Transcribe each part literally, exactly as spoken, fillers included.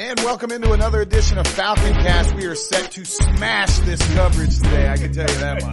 And welcome into another edition of Falcon Cast. We are set to smash this coverage today, I can tell you that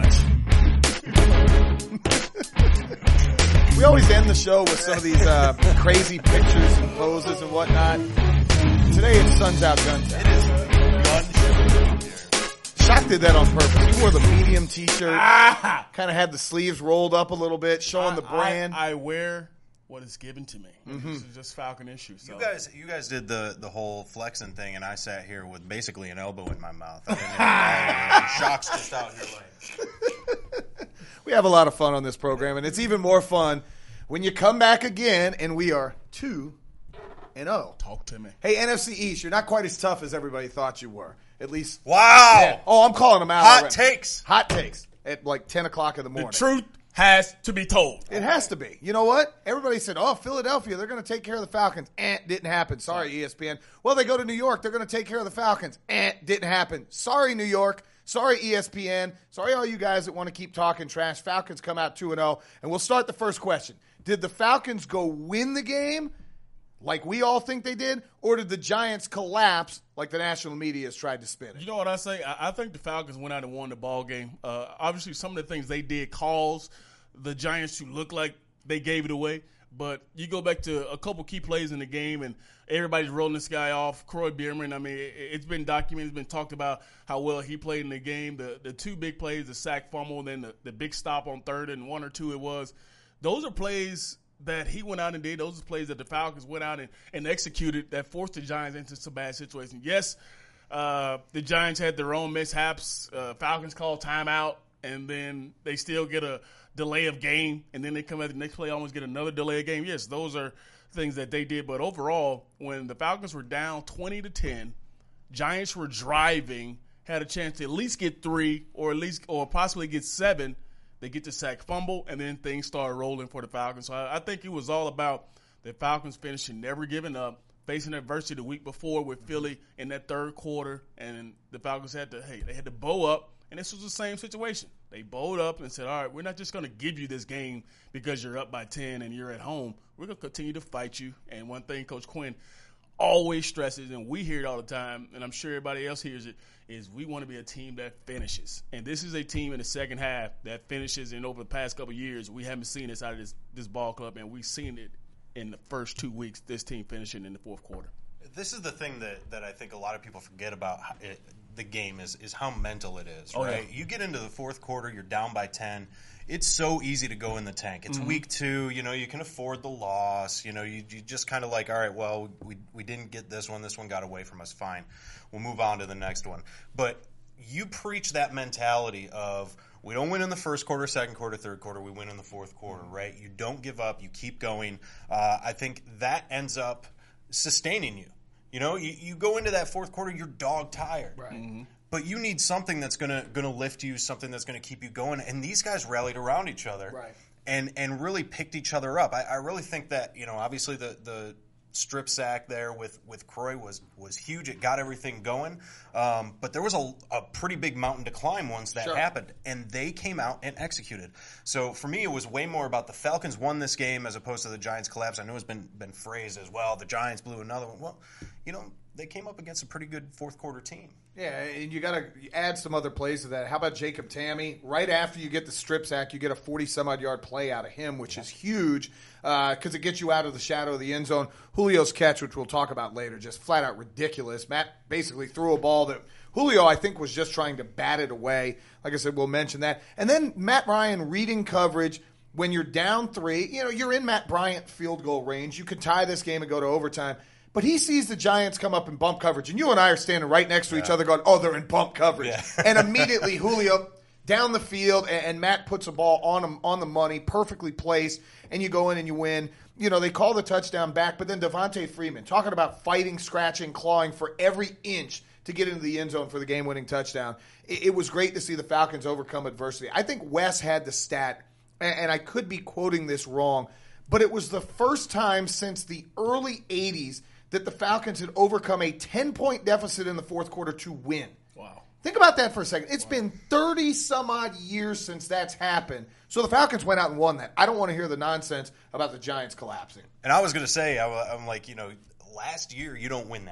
much. We always end the show with some of these uh, crazy pictures and poses and whatnot. Today it's Suns Out Guns Out. It is gun show here. Shock did that on purpose. He wore the medium t-shirt, ah! kind of had the sleeves rolled up a little bit, showing I, the brand. I, I wear what is given to me. Mm-hmm. This is just Falcon issue. So. You guys, you guys did the, the whole flexing thing, and I sat here with basically an elbow in my mouth. I didn't even Shock's just out here like. We have a lot of fun on this program, and it's even more fun when you come back again, and we are two and oh. Talk to me. Hey, N F C East, you're not quite as tough as everybody thought you were. At least. Wow. Yeah. Oh, I'm calling them out. Hot already. takes. Hot takes at like ten o'clock in the The morning. truth has to be told. It has to be. You know what? Everybody said, oh, Philadelphia, they're going to take care of the Falcons. Eh, didn't happen. Sorry, E S P N. Well, they go to New York. They're going to take care of the Falcons. Eh, didn't happen. Sorry, New York. Sorry, E S P N. Sorry, all you guys that want to keep talking trash. Falcons come out two and oh. And we'll start the first question. Did the Falcons go win the game like we all think they did, or did the Giants collapse like the national media has tried to spin it? You know what I say? I, I think the Falcons went out and won the ball game. Uh, obviously, some of the things they did caused the Giants to look like they gave it away. But you go back to a couple key plays in the game, and everybody's rolling this guy off. Croy Bierman, I mean, it, it's been documented. It's been talked about how well he played in the game. The the two big plays, the sack fumble, and then the, the big stop on third and one or two it was. Those are plays that he went out and did. Those are plays that the Falcons went out and, and executed that forced the Giants into some bad situations. Yes, uh, the Giants had their own mishaps. Uh, Falcons called timeout, and then they still get a delay of game, and then they come at the next play, almost get another delay of game. Yes, those are things that they did. But overall, when the Falcons were down twenty to ten, Giants were driving, had a chance to at least get three or at least or possibly get seven. They get the sack fumble, and then things started rolling for the Falcons. So I, I think it was all about the Falcons finishing, never giving up, facing adversity the week before with Philly in that third quarter, and the Falcons had to, hey, they had to bow up, and this was the same situation. They bowed up and said, all right, we're not just going to give you this game because you're up by ten and you're at home. We're going to continue to fight you. And one thing Coach Quinn always stresses, and we hear it all the time, and I'm sure everybody else hears it, is we want to be a team that finishes. And this is a team in the second half that finishes, and over the past couple of years, we haven't seen this out of this, this ball club, and we've seen it in the first two weeks, this team finishing in the fourth quarter. This is the thing that, that I think a lot of people forget about it, the game is is how mental it is, oh, right? Yeah. You get into the fourth quarter, you're down by ten. It's so easy to go in the tank. It's mm-hmm. week two. You know, you can afford the loss. You know, you, you just kind of like, all right, well, we we didn't get this one. This one got away from us. Fine. We'll move on to the next one. But you preach that mentality of we don't win in the first quarter, second quarter, third quarter. We win in the fourth quarter, right? You don't give up. You keep going. Uh, I think that ends up sustaining you. You know, you, you go into that fourth quarter, you're dog tired. Right. Mm-hmm. But you need something that's gonna gonna lift you, something that's gonna keep you going. And these guys rallied around each other, right. and and really picked each other up. I, I really think that, you know, obviously the the strip sack there with, with Croy was was huge. It got everything going. Um, but there was a, a pretty big mountain to climb once that sure. happened, and they came out and executed. So for me, it was way more about the Falcons won this game as opposed to the Giants collapse. I know it's been been phrased as well. The Giants blew another one. Well, you know, they came up against a pretty good fourth quarter team. Yeah, and you got to add some other plays to that. How about Jacob Tamme? Right after you get the strip sack, you get a forty-some-odd yard play out of him, which is huge because uh, it gets you out of the shadow of the end zone. Julio's catch, which we'll talk about later, just flat out ridiculous. Matt basically threw a ball that Julio, I think, was just trying to bat it away. Like I said, we'll mention that. And then Matt Ryan reading coverage when you're down three. You know, you're in Matt Bryant field goal range. You could tie this game and go to overtime. But he sees the Giants come up in bump coverage, and you and I are standing right next to yeah. each other going, oh, they're in bump coverage. Yeah. And immediately Julio down the field, and, and Matt puts a ball on him, on the money, perfectly placed, and you go in and you win. You know, they call the touchdown back, but then Devontae Freeman, talking about fighting, scratching, clawing for every inch to get into the end zone for the game-winning touchdown. It, it was great to see the Falcons overcome adversity. I think Wes had the stat, and, and I could be quoting this wrong, but it was the first time since the early eighties that the Falcons had overcome a ten-point deficit in the fourth quarter to win. Wow. Think about that for a second. It's wow. been thirty-some-odd years since that's happened. So the Falcons went out and won that. I don't want to hear the nonsense about the Giants collapsing. And I was going to say, I, I'm like, you know, last year you don't win that game.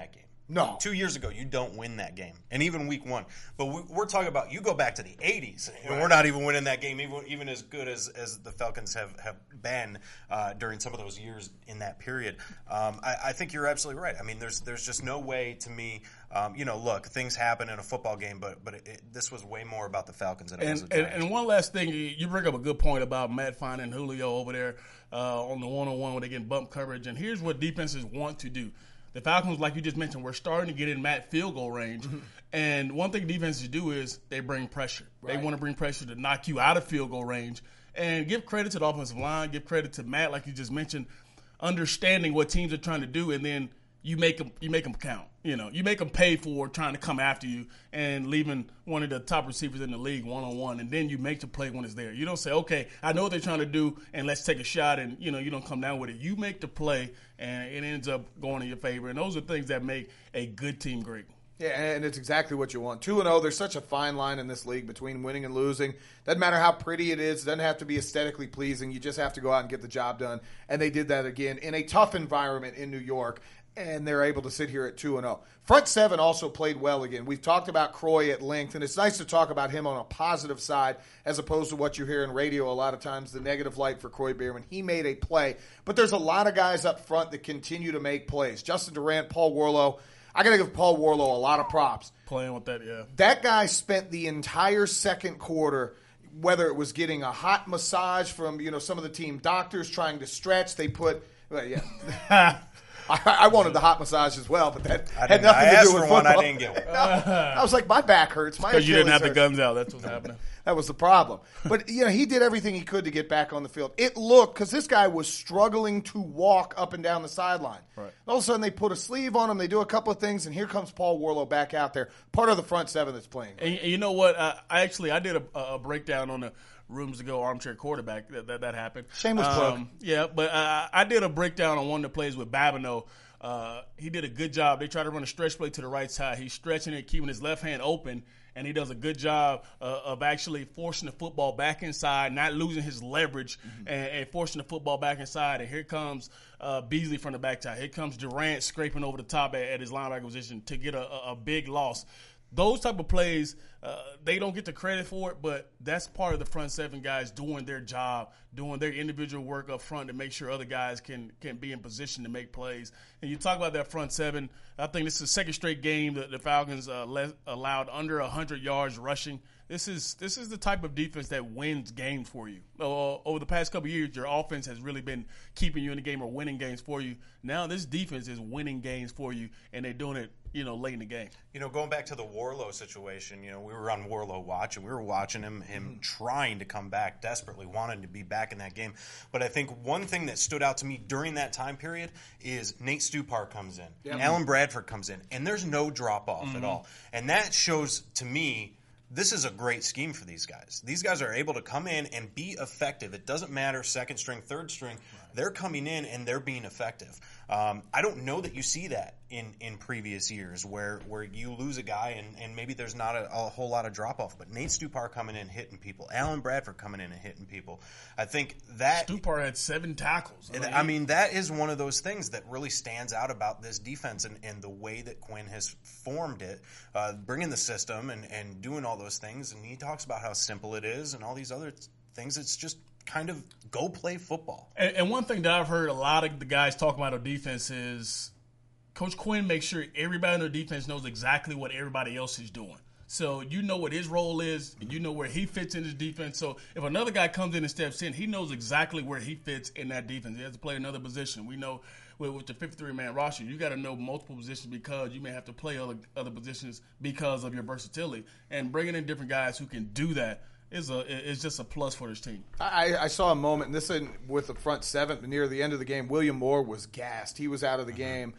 No. Two years ago, you don't win that game, and even week one. But we, we're talking about you go back to the eighties, and Right. we're not even winning that game, even, even as good as, as the Falcons have, have been uh, during some of those years in that period. Um, I, I think you're absolutely right. I mean, there's there's just no way to me. Um, you know, look, things happen in a football game, but but it, it, this was way more about the Falcons than it was And, the and, Giants. and one last thing, you bring up a good point about Matt finding Julio over there uh, on the one-on-one when they get bump coverage. And here's what defenses want to do. The Falcons, like you just mentioned, we're starting to get in Matt field goal range. Mm-hmm. And one thing defenses do is they bring pressure. Right. They want to bring pressure to knock you out of field goal range. And give credit to the offensive line, give credit to Matt, like you just mentioned, understanding what teams are trying to do, and then you make them you make them count. You know, you make them pay for trying to come after you and leaving one of the top receivers in the league one-on-one, and then you make the play when it's there. You don't say, okay, I know what they're trying to do, and let's take a shot, and, you know, you don't come down with it. You make the play, and it ends up going in your favor, and those are things that make a good team great. Yeah, and it's exactly what you want. two and oh, there's such a fine line in this league between winning and losing. Doesn't matter how pretty it is. It doesn't have to be aesthetically pleasing. You just have to go out and get the job done. And they did that again in a tough environment in New York, and they're able to sit here at two and oh. Front seven also played well again. We've talked about Croy at length, and it's nice to talk about him on a positive side as opposed to what you hear in radio a lot of times, the negative light for Croy Bierman. He made a play. But there's a lot of guys up front that continue to make plays. Justin Durant, Paul Warlow. I got to give Paul Warlow a lot of props. Playing with that, yeah. That guy spent the entire second quarter, whether it was getting a hot massage from, you know, some of the team doctors trying to stretch. They put, well, yeah. I, I wanted the hot massage as well, but that I had nothing I to asked do with for one, football. I didn't get one. No, I was like, my back hurts. My Because you didn't Achilles have the hurts. guns out. That's what's happening. That was the problem. But, you know, he did everything he could to get back on the field. It looked, because this guy was struggling to walk up and down the sideline. Right. All of a sudden, they put a sleeve on him. They do a couple of things, and here comes Paul Warlow back out there, part of the front seven that's playing. And, and you know what? I, I actually I did a, a breakdown on the Rooms to Go armchair quarterback that that, that happened. Shameless plug. Um, yeah, but uh, I did a breakdown on one of the plays with Babineau. Uh, he did a good job. They try to run a stretch play to the right side. He's stretching it, keeping his left hand open, and he does a good job uh, of actually forcing the football back inside, not losing his leverage, mm-hmm. and, and forcing the football back inside. And here comes uh, Beasley from the back side. Here comes Durant scraping over the top at, at his linebacker position to get a, a, a big loss. Those type of plays, uh, they don't get the credit for it, but that's part of the front seven guys doing their job, doing their individual work up front to make sure other guys can can be in position to make plays. And you talk about that front seven, I think this is the second straight game that the Falcons uh, le- allowed under one hundred yards rushing. This is this is the type of defense that wins games for you. Uh, over the past couple of years, your offense has really been keeping you in the game or winning games for you. Now this defense is winning games for you, and they're doing it, you know, late in the game. You know, going back to the Warlow situation, you know, we were on Warlow watch, and we were watching him, him mm-hmm. trying to come back, desperately wanting to be back in that game. But I think one thing that stood out to me during that time period is Nate Stupar comes in, yep. Alan Bradford comes in, and there's no drop-off mm-hmm. at all. And that shows, to me, this is a great scheme for these guys. These guys are able to come in and be effective. It doesn't matter second string, third string. Right. They're coming in and they're being effective. Um, I don't know that you see that in, in previous years where, where you lose a guy and, and maybe there's not a, a whole lot of drop-off. But Nate Stupar coming in hitting people. Alan Bradford coming in and hitting people. I think that – Stupar had seven tackles. I mean, I mean, that is one of those things that really stands out about this defense and, and the way that Quinn has formed it, uh, bringing the system and, and doing all those things. And he talks about how simple it is and all these other things. It's just – kind of go play football. And, and one thing that I've heard a lot of the guys talk about on defense is Coach Quinn makes sure everybody on the defense knows exactly what everybody else is doing. So you know what his role is, and you know where he fits in his defense. So if another guy comes in and steps in, he knows exactly where he fits in that defense. He has to play another position. We know with, with the fifty-three man roster, you got to know multiple positions because you may have to play other other positions because of your versatility. And bringing in different guys who can do that is a is just a plus for this team. I, I saw a moment, and this is with the front seven near the end of the game. William Moore was gassed. He was out of the game.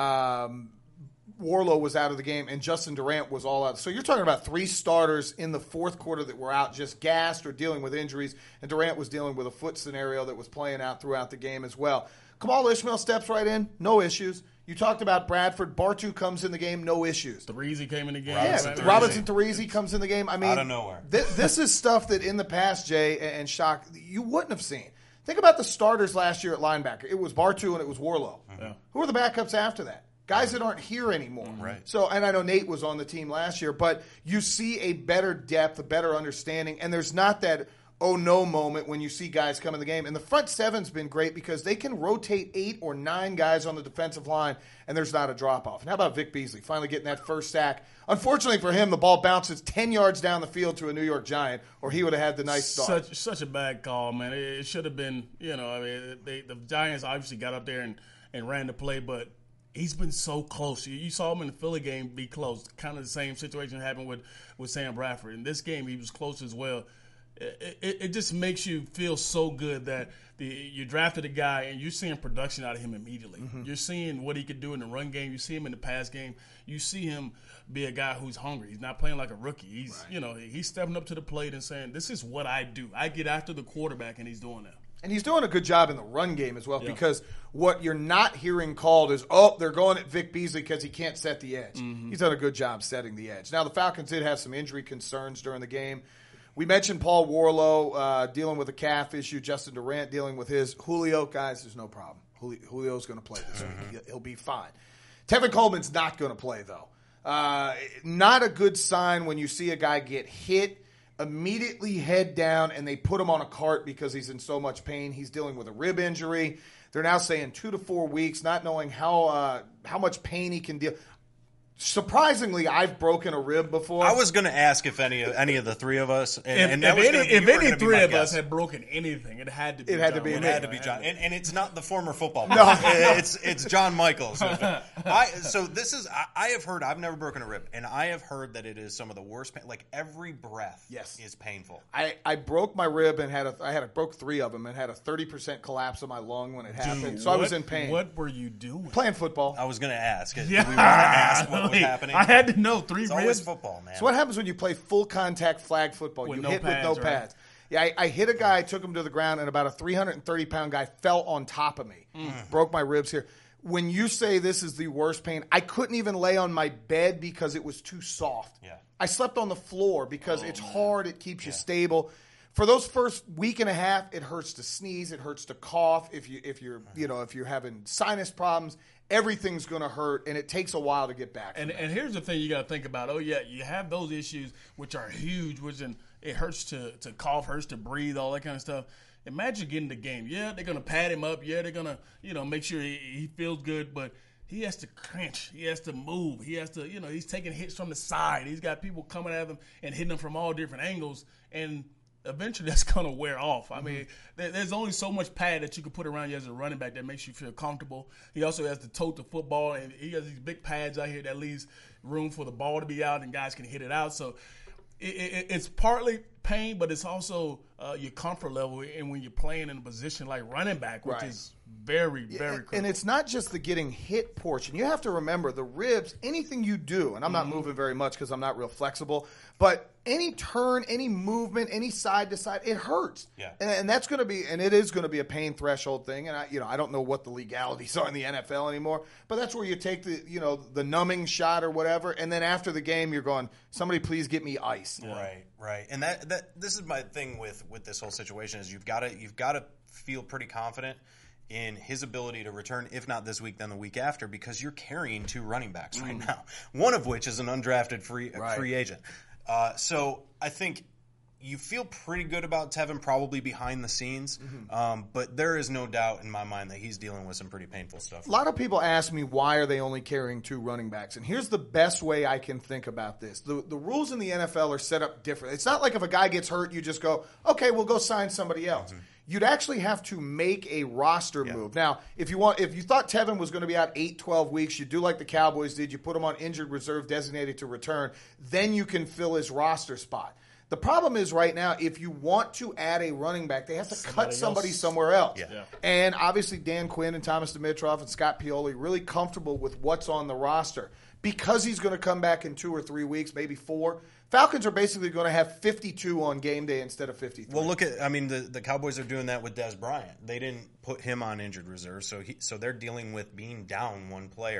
Um, Warlow was out of the game, and Justin Durant was all out. So you're talking about three starters in the fourth quarter that were out, just gassed or dealing with injuries, and Durant was dealing with a foot scenario that was playing out throughout the game as well. Kamal Ishmael steps right in, no issues. You talked about Bradford. Bartu comes in the game, no issues. Therese came in the game. Yeah, Robinson Robinson Therese comes in the game. I mean, out of nowhere. th- this is stuff that in the past, Jay and Shock, you wouldn't have seen. Think about the starters last year at linebacker. It was Bartu and it was Warlow. Yeah. Who were the backups after that? Guys that aren't here anymore. Right. So, and I know Nate was on the team last year, but you see a better depth, a better understanding, and there's not that oh no moment when you see guys come in the game. And the front seven's been great because they can rotate eight or nine guys on the defensive line, and there's not a drop-off. And how about Vic Beasley finally getting that first sack? Unfortunately for him, the ball bounces ten yards down the field to a New York Giant, or he would have had the nice start. Such such a bad call, man. It, it should have been, you know, I mean, they, the Giants obviously got up there and, and ran the play, but he's been so close. You, you saw him in the Philly game be close. Kind of the same situation happened with, with Sam Bradford. In this game, he was close as well. It, it, it just makes you feel so good that the, you drafted a guy and you're seeing production out of him immediately. Mm-hmm. You're seeing what he could do in the run game. You see him in the pass game. You see him be a guy who's hungry. He's not playing like a rookie. He's right. you know he's stepping up to the plate and saying, "This is what I do. I get after the quarterback," and he's doing that. And he's doing a good job in the run game as well yeah. because what you're not hearing called is, oh, they're going at Vic Beasley because he can't set the edge. Mm-hmm. He's done a good job setting the edge. Now, the Falcons did have some injury concerns during the game. We mentioned Paul Warlow uh, dealing with a calf issue, Justin Durant dealing with his. Julio, guys, there's no problem. Julio's going to play this mm-hmm. week. He'll be fine. Tevin Coleman's not going to play, though. Uh, not a good sign when you see a guy get hit, immediately head down, and they put him on a cart because he's in so much pain. He's dealing with a rib injury. They're now saying two to four weeks, not knowing how uh, how much pain he can deal. Surprisingly, I've broken a rib before. I was going to ask if any of any of the three of us, and, if, and that if was any, gonna be, if any three of guess. us had broken anything, it had to be. It had John to be. It me. had to be John, and, and it's not the former football player. No, it's it's John Michaels. I so this is I, I have heard I've never broken a rib, and I have heard that it is some of the worst pain. Like every breath, yes. is painful. I, I broke my rib and had a I had a broke three of them and had a thirty percent collapse of my lung when it happened. Dude, so what, I was in pain. What were you doing? Playing football. I was going to ask. Yeah. Do we want to ask what was happening? I had to know three It's ribs. always football, man. So what happens when you play full contact flag football? With you no hit pads, with no right? pads. Yeah, I, I hit a guy, took him to the ground, and about a three hundred thirty pound guy fell on top of me. Mm. Broke my ribs here. When you say this is the worst pain, I couldn't even lay on my bed because it was too soft. Yeah. I slept on the floor because oh, it's man. hard. It keeps yeah. you stable. For those first week and a half, it hurts to sneeze. It hurts to cough. If you if you're you know if you're having sinus problems, everything's going to hurt, and it takes a while to get back. And and here's the thing you got to think about. Oh yeah, you have those issues which are huge, which in, it hurts to to cough, hurts to breathe, all that kind of stuff. Imagine getting the game. Yeah, they're going to pad him up. Yeah, they're going to you know make sure he, he feels good, but he has to clench. He has to move. He has to you know he's taking hits from the side. He's got people coming at him and hitting him from all different angles, and eventually that's going to wear off. I mean, there, there's only so much pad that you can put around you as a running back that makes you feel comfortable. He also has to tote the football, and he has these big pads out here that leaves room for the ball to be out and guys can hit it out. So it, it, it's partly pain, but it's also uh, your comfort level and when you're playing in a position like running back, which right. is very, very and, critical. And it's not just the getting hit portion. You have to remember the ribs, anything you do, and I'm not mm-hmm. moving very much because I'm not real flexible, but any turn, any movement, any side to side, it hurts. Yeah. And, and that's going to be, and it is going to be a pain threshold thing. And I, you know, I don't know what the legalities are in the N F L anymore, but that's where you take the, you know, the numbing shot or whatever, and then after the game, you're going, somebody please get me ice. Yeah. Right, right. And that that this is my thing with with this whole situation is you've got to you've got to feel pretty confident in his ability to return, if not this week, then the week after, because you're carrying two running backs right now, one of which is an undrafted free right. free agent. Uh, so I think you feel pretty good about Tevin probably behind the scenes, mm-hmm. um, but there is no doubt in my mind that he's dealing with some pretty painful stuff. A lot of people ask me, why are they only carrying two running backs? And here's the best way I can think about this. The, the rules in the N F L are set up different. It's not like if a guy gets hurt, you just go, okay, we'll go sign somebody else. Mm-hmm. You'd actually have to make a roster yeah. move. Now, if you want, if you thought Tevin was going to be out eight, twelve weeks, you do like the Cowboys did. You put him on injured reserve designated to return. Then you can fill his roster spot. The problem is right now, if you want to add a running back, they have to somebody cut somebody else. somewhere else. Yeah. Yeah. And obviously Dan Quinn and Thomas Dimitroff and Scott Pioli really comfortable with what's on the roster. Because he's going to come back in two or three weeks, maybe four, Falcons are basically going to have fifty-two on game day instead of fifty-three. Well, look at, I mean, the, the Cowboys are doing that with Dez Bryant. They didn't put him on injured reserve, so he, so they're dealing with being down one player.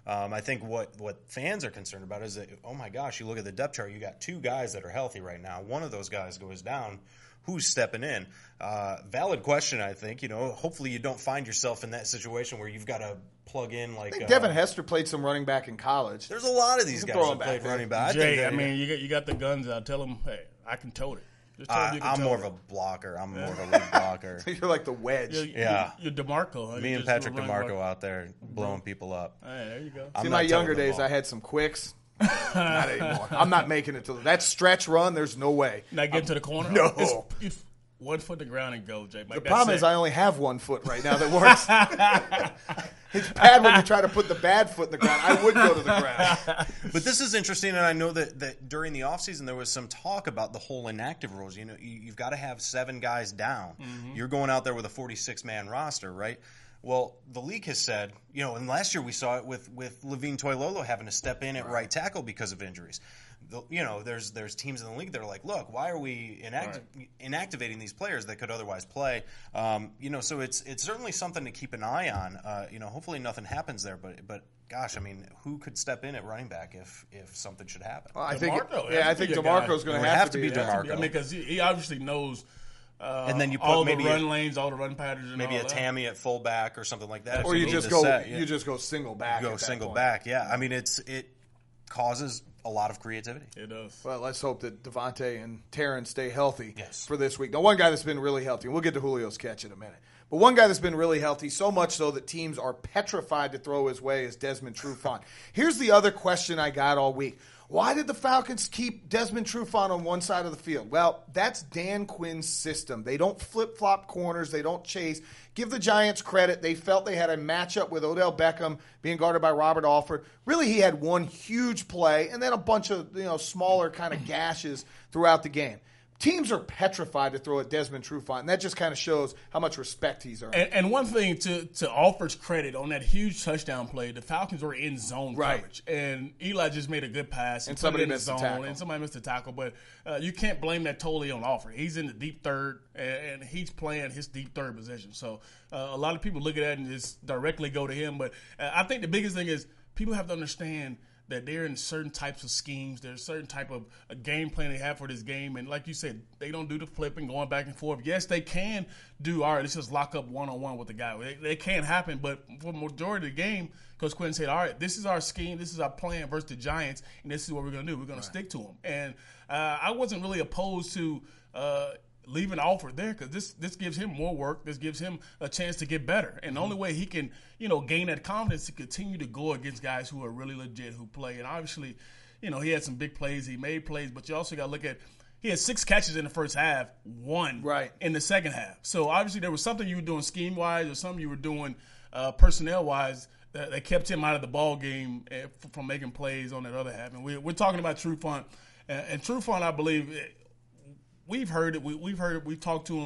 Um, I think what, what fans are concerned about is that, oh my gosh, you look at the depth chart, you got two guys that are healthy right now. One of those guys goes down. Who's stepping in? Uh, valid question, I think. You know, hopefully you don't find yourself in that situation where you've got to plug in like. I think uh, Devin Hester played some running back in college. There's a lot of these guys throw that him back played there. running back. I, Jay, think I that, mean, you got you got the guns out. Tell them, hey, I can tote it. Just tell I, them you can I'm tote more it. of a blocker. I'm more of a lead blocker. You're like the wedge. You're, Yeah. you're, you're DeMarco. Huh? Me You're and just Patrick running DeMarco back. out there blowing people up. Hey, there you go. I'm See, not my younger toting the days, ball. I had some quicks. Not anymore. I'm not making it to that stretch run. There's no way. Not get to the corner. No. It's, it's one foot to the ground and go, Jay. Like, The that's problem it. is I only have one foot right now that works. It's bad when you try to put the bad foot in the ground. I would go to the ground. But this is interesting, and I know that, that during the offseason there was some talk about the whole inactive rules. You know, you, you've got to have seven guys down. Mm-hmm. You're going out there with a forty-six man roster, right? Well, the league has said, you know, and last year we saw it with, with Levine Toilolo having to step in at right tackle because of injuries. The, you know, there's there's teams in the league that are like, look, why are we inact- right. inactivating these players that could otherwise play? Um, you know, so it's it's certainly something to keep an eye on. Uh, you know, hopefully nothing happens there, but but gosh, I mean, who could step in at running back if if something should happen? Well, I think, DeMarco yeah, I has to think be a guy. DeMarco's going It to would have, have to to be. be there. DeMarco. I mean, because he, he obviously knows uh, And then you put all maybe the run a- lanes, all the run patterns, and Maybe all a that. Tammy at fullback or something like that. Or you need just to go, set, yeah. you just go single back. go at that single point. back. Yeah, I mean, it's it causes a lot of creativity. It does. Well, let's hope that Devontae and Terran stay healthy Yes. for this week. Now, one guy that's been really healthy, and we'll get to Julio's catch in a minute, but one guy that's been really healthy, so much so that teams are petrified to throw his way, is Desmond Trufant. Here's the other question I got all week. Why did the Falcons keep Desmond Trufant on one side of the field? Well, that's Dan Quinn's system. They don't flip-flop corners. They don't chase. Give the Giants credit. They felt they had a matchup with Odell Beckham being guarded by Robert Alford. Really, he had one huge play and then a bunch of, you know, smaller kind of gashes throughout the game. Teams are petrified to throw at Desmond Trufant, and that just kind of shows how much respect he's earned. And, and one thing to to Alford's credit on that huge touchdown play, the Falcons were in zone Right. coverage, and Eli just made a good pass. He And put somebody it in the missed the zone, tackle. and somebody missed the tackle. But uh, you can't blame that totally on Alford. He's in the deep third, and, and he's playing his deep third position. So uh, a lot of people look at that and just directly go to him. But uh, I think the biggest thing is people have to understand that they're in certain types of schemes. There's certain type of a game plan they have for this game. And like you said, they don't do the flipping, going back and forth. Yes, they can do, all right, let's just lock up one-on-one with the guy. They, they can happen, but for the majority of the game, Coach Quinn said, all right, this is our scheme, this is our plan versus the Giants, and this is what we're going to do. We're going right. to stick to them. And uh, I wasn't really opposed to uh, leaving Alford there because this this gives him more work. This gives him a chance to get better. And the only way he can, you know, gain that confidence to continue to go against guys who are really legit, who play. And obviously, you know, he had some big plays. He made plays. But you also got to look at he had six catches in the first half, one right. in the second half. So obviously there was something you were doing scheme-wise or something you were doing uh, personnel-wise that, that kept him out of the ball game uh, from making plays on that other half. And we, we're talking about Trufant. And, and Trufant, I believe – we've heard it. We, we've heard it. We've talked to him.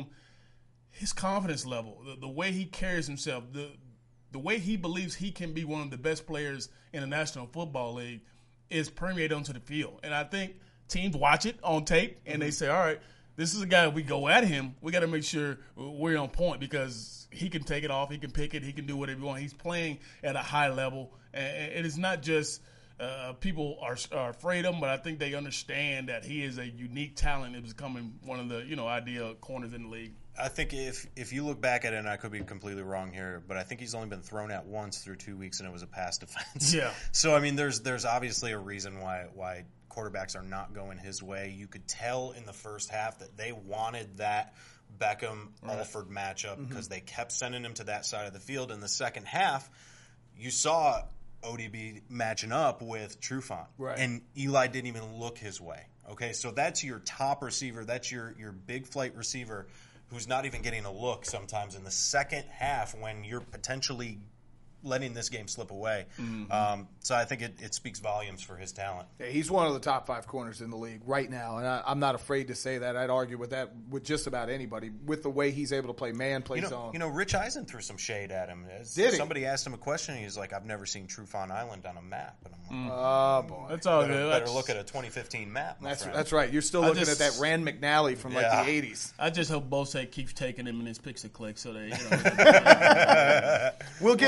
His confidence level, the, the way he carries himself, the the way he believes he can be one of the best players in the National Football League is permeated onto the field. And I think teams watch it on tape and mm-hmm. they say, all right, this is a guy, we go at him, we got to make sure we're on point because he can take it off, he can pick it, he can do whatever he wants. He's playing at a high level. And it is not just – Uh, people are, are afraid of him, but I think they understand that he is a unique talent and is becoming one of the, you know, ideal corners in the league. I think if if you look back at it, and I could be completely wrong here, but I think he's only been thrown at once through two weeks, and it was a pass defense. Yeah. So, I mean, there's there's obviously a reason why why quarterbacks are not going his way. You could tell in the first half that they wanted that Beckham-Alford right. matchup because mm-hmm. they kept sending him to that side of the field. In the second half, you saw O D B matching up with Trufant. Right. And Eli didn't even look his way. Okay, so that's your top receiver. That's your, your big flight receiver who's not even getting a look sometimes in the second half when you're potentially letting this game slip away. Mm-hmm. Um, so I think it, it speaks volumes for his talent. Yeah, he's one of the top five corners in the league right now, and I, I'm not afraid to say that. I'd argue with that with just about anybody with the way he's able to play man, play you know, zone. You know, Rich Eisen threw some shade at him. As Did he? Somebody asked him a question, and he's like, "I've never seen Trufant Island on a map." And I'm like, "Oh boy, that's all better, good. Better That's, look at a twenty fifteen map." My that's friend. that's right. You're still I looking just, at that Rand McNally from like yeah. the eighties. I just hope Bose keeps taking him in his picks a click so that you know. We'll get to that later.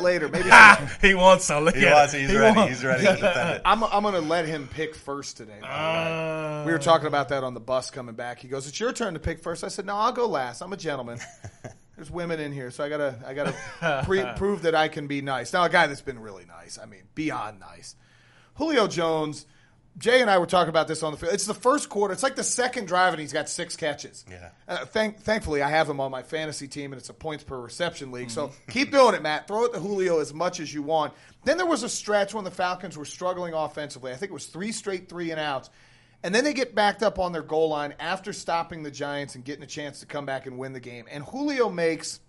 later. Maybe he wants some. Look He at wants. it. He's He ready. wants- He's ready to defend it. I'm, I'm going to let him pick first today. By the way. Uh, We were talking about that on the bus coming back. He goes, "It's your turn to pick first." I said, "No, I'll go last. I'm a gentleman. There's women in here, so I gotta, I gotta pre- prove that I can be nice." Now, a guy that's been really nice. I mean, beyond nice. Julio Jones. Jay and I were talking about this on the field. It's the first quarter. It's like the second drive, and he's got six catches. Yeah. Uh, thank, thankfully, I have him on my fantasy team, and it's a points per reception league. So keep doing it, Matt. Throw it to Julio as much as you want. Then there was a stretch when the Falcons were struggling offensively. I think it was three straight three and outs. And then they get backed up on their goal line after stopping the Giants and getting a chance to come back and win the game. And Julio makes,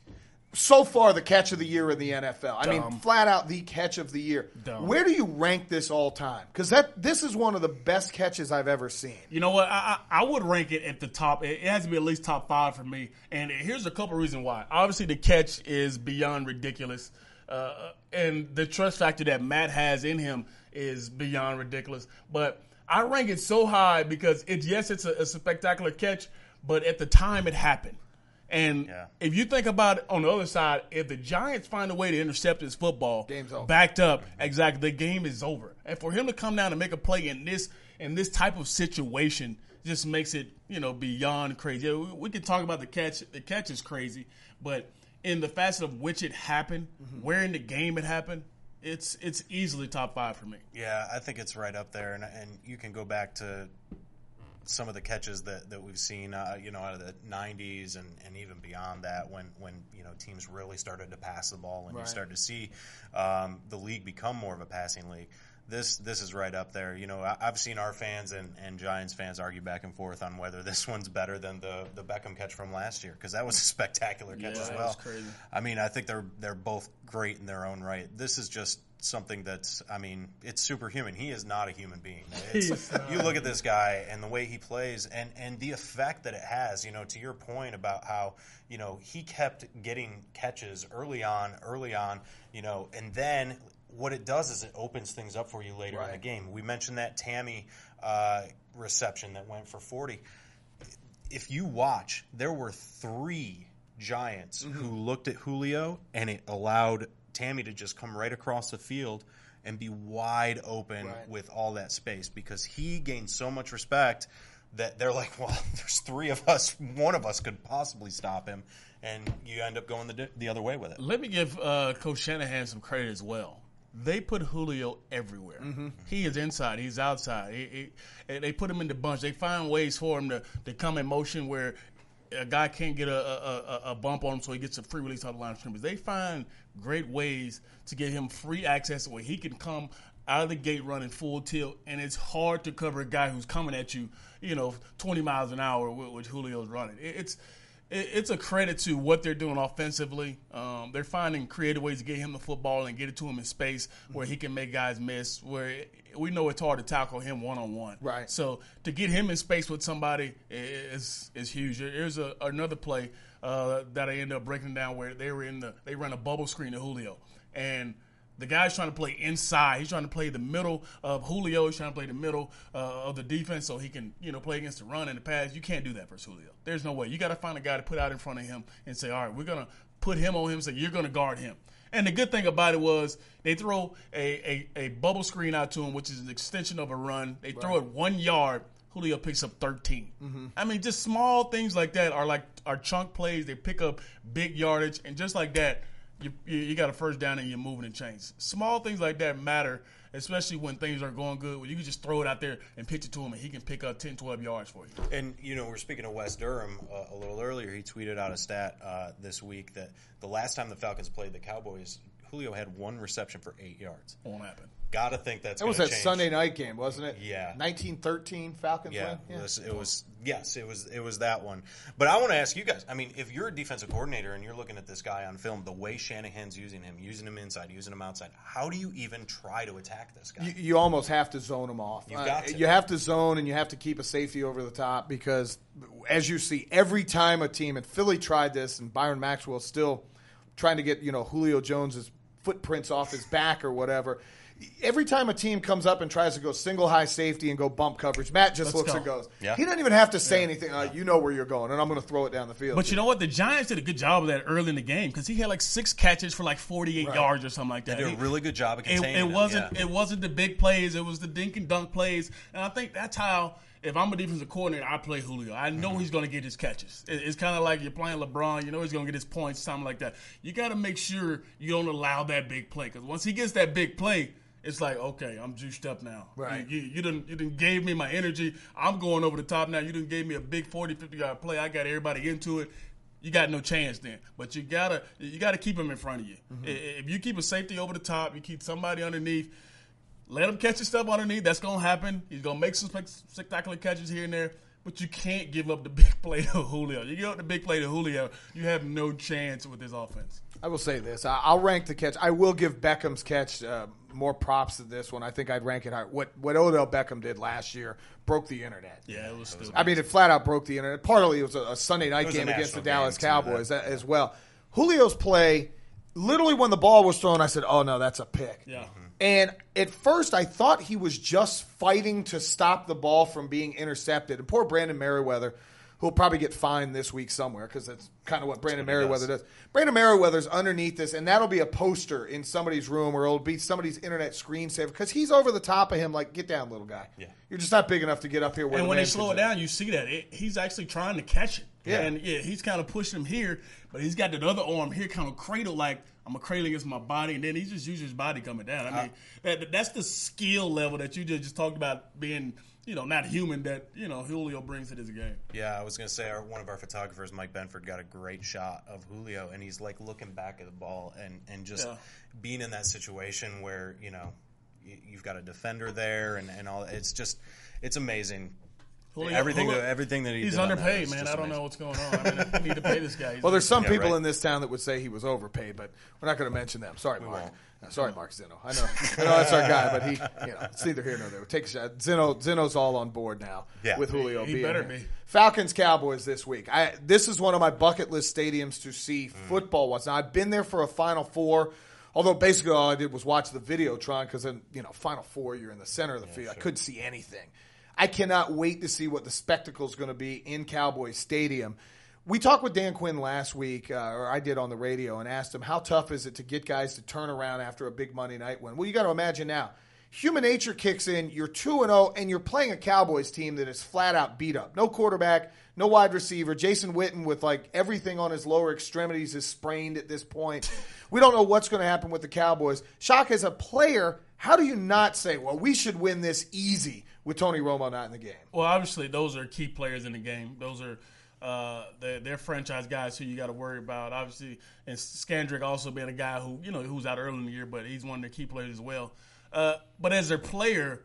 so far, the catch of the year in the N F L. I mean, Dumb. flat out the catch of the year. Dumb. Where do you rank this all time? Because that this is one of the best catches I've ever seen. You know what? I, I I would rank it at the top. It, it has to be at least top five for me. And here's a couple reasons why. Obviously, the catch is beyond ridiculous. Uh, and the trust factor that Matt has in him is beyond ridiculous. But I rank it so high because, it's yes, it's a, a spectacular catch, but at the time it happened. And Yeah. if you think about it on the other side, if the Giants find a way to intercept his football, Game's over. backed up, exactly, the game is over. And for him to come down and make a play in this in this type of situation just makes it, you know, beyond crazy. Yeah, we, we can talk about the catch. The catch is crazy, but in the facet of which it happened, Mm-hmm. where in the game it happened, it's it's easily top five for me. Yeah, I think it's right up there, and and you can go back to some of the catches that, that we've seen, uh, you know, out of the nineties and, and even beyond that, when, when you know teams really started to pass the ball and Right. you start to see um, the league become more of a passing league. This this is right up there. You know, I, I've seen our fans and, and Giants fans argue back and forth on whether this one's better than the, the Beckham catch from last year, because that was a spectacular catch Yeah, as that well. was crazy. I mean, I think they're they're both great in their own right. This is just something that's, I mean, it's superhuman. He is not a human being. It's, He's not. you look at this guy and the way he plays and, and the effect that it has, you know, to your point about how, you know, he kept getting catches early on, early on, you know, and then what it does is it opens things up for you later in the Right. game. We mentioned that Tammy uh, reception that went for forty. If you watch, there were three Giants Mm-hmm. who looked at Julio and it allowed Tammy to just come right across the field and be wide open Right. with all that space, because he gained so much respect that they're like, well, there's three of us. One of us could possibly stop him, and you end up going the, di- the other way with it. Let me give uh, Coach Shanahan some credit as well. They put Julio everywhere. Mm-hmm. He is inside. He's outside. He, he, and they put him in the bunch. They find ways for him to, to come in motion where a guy can't get a, a, a, a bump on him, so he gets a free release on the line of scrimmage. They find great ways to get him free access where he can come out of the gate running full tilt, and it's hard to cover a guy who's coming at you, you know, twenty miles an hour, which Julio's running. It, it's it, it's a credit to what they're doing offensively. Um, they're finding creative ways to get him the football and get it to him in space where he can make guys miss, where we know it's hard to tackle him one-on-one. Right. So to get him in space with somebody is is huge. There's a, another play uh, that I ended up breaking down where they were in the they ran a bubble screen to Julio, and the guy's trying to play inside. He's trying to play the middle of Julio. He's trying to play the middle uh, of the defense so he can, you know, play against the run and the pass. You can't do that versus Julio. There's no way. You got to find a guy to put out in front of him and say, all right, we're going to put him on him and say, you're going to guard him. And the good thing about it was they throw a, a, a bubble screen out to him, which is an extension of a run. They throw it one yard. Julio picks up thirteen. Mm-hmm. I mean, just small things like that are like are chunk plays. They pick up big yardage. And just like that, You, you you got a first down and you're moving and chains. Small things like that matter, especially when things are going good, where you can just throw it out there and pitch it to him and he can pick up ten, twelve yards for you. And, you know, we're speaking of Wes Durham uh, a little earlier. He tweeted out a stat uh, this week that the last time the Falcons played the Cowboys, Julio had one reception for eight yards. Won't happen. Got to think that's That going was to that change. Sunday night game, wasn't it? Yeah. nineteen thirteen Falcons Yeah, win? it was, it was. Yes, it was. It was that one. But I want to ask you guys. I mean, if you're a defensive coordinator and you're looking at this guy on film, the way Shanahan's using him, using him inside, using him outside, how do you even try to attack this guy? You, you almost have to zone them off. You've got Uh, to. You have to zone, and you have to keep a safety over the top because, as you see, every time a team, and Philly tried this, and Byron Maxwell still trying to get, you know, Julio Jones's footprints off his back or whatever. every time a team comes up and tries to go single high safety and go bump coverage, Matt just Let's looks go. and goes. Yeah. He doesn't even have to say yeah. anything. Uh, you know where you're going, and I'm going to throw it down the field. But you know what? The Giants did a good job of that early in the game because he had like six catches for like forty-eight right. yards or something like that. They did a really good job of containing it, it them, wasn't yeah. It wasn't the big plays. It was the dink and dunk plays. And I think that's how, if I'm a defensive coordinator, I play Julio. I know mm-hmm. he's going to get his catches. It, it's kind of like you're playing LeBron. You know he's going to get his points, something like that. You got to make sure you don't allow that big play because once he gets that big play, it's like, okay, I'm juiced up now. Right. You, you, you didn't you didn't gave me my energy. I'm going over the top now. You didn't gave me a big forty, fifty-yard play. I got everybody into it. You got no chance then. But you gotta you gotta keep him in front of you. Mm-hmm. If you keep a safety over the top, you keep somebody underneath, let him catch his stuff underneath. That's gonna happen. He's gonna make some spectacular catches here and there. But you can't give up the big play to Julio. You give up the big play to Julio, you have no chance with this offense. I will say this. I'll rank the catch. I will give Beckham's catch uh, more props than this one. I think I'd rank it higher. What what Odell Beckham did last year broke the internet. Yeah, it was still. I mean, it flat out broke the internet. Partly it was a, a Sunday night game against the Dallas too, Cowboys that, as well. Julio's play, literally when the ball was thrown, I said, oh, no, that's a pick. Yeah. Mm-hmm. And at first, I thought he was just fighting to stop the ball from being intercepted. And poor Brandon Merriweather, who'll probably get fined this week somewhere because that's kind of what Brandon what Merriweather does. does. Brandon Merriweather's underneath this, and that'll be a poster in somebody's room or it'll be somebody's internet screensaver because he's over the top of him like, get down, little guy. Yeah. You're just not big enough to get up here. Where and the when man they slow it is. down, you see that. It, he's actually trying to catch it. Yeah. And, yeah, he's kind of pushing him here, but he's got that other arm here kind of cradle like, I'm a cradle against my body, and then he just uses his body coming down. I mean, uh, that, that's the skill level that you just, just talked about being, you know, not human that, you know, Julio brings to this game. Yeah, I was going to say our, one of our photographers, Mike Benford, got a great shot of Julio, and he's, like, looking back at the ball and, and just Yeah. being in that situation where, you know, you, you've got a defender there and, and all. It's just – it's amazing. Julio, everything, Julio, that, everything that he he's did on that underpaid, is man. just I don't amazing. know what's going on. I mean, I need to pay this guy. He's Well, there's some Yeah, people right. in this town that would say he was overpaid, but we're not going to mention them. Sorry, Mark. won't. Uh, sorry, Mark Zinno. I know, I know that's our guy, but he, you know, it's neither here nor there. Take a shot. Zinno, Zinno's all on board now Yeah. with Julio He being better here. be. Falcons Cowboys this week. I this is one of my bucket list stadiums to see football was. Now I've been there for a Final Four. Although basically all I did was watch the Videotron because then, you know, Final Four, you're in the center of the field. sure. I couldn't see anything. I cannot wait to see what the spectacle is going to be in Cowboys Stadium. We talked with Dan Quinn last week, uh, or I did on the radio, and asked him how tough is it to get guys to turn around after a big Monday night win. Well, you got to imagine now. Human nature kicks in. You're two and oh, and you're playing a Cowboys team that is flat out beat up. No quarterback, no wide receiver. Jason Witten with like everything on his lower extremities is sprained at this point. We don't know what's going to happen with the Cowboys. Shock, as a player, how do you not say, well, we should win this easy with Tony Romo not in the game? Well, obviously, those are key players in the game. Those are uh, they're, they're franchise guys who you got to worry about. Obviously, and Skandrick also being a guy who, you know, who's out early in the year, but he's one of their key players as well. Uh, but as their player,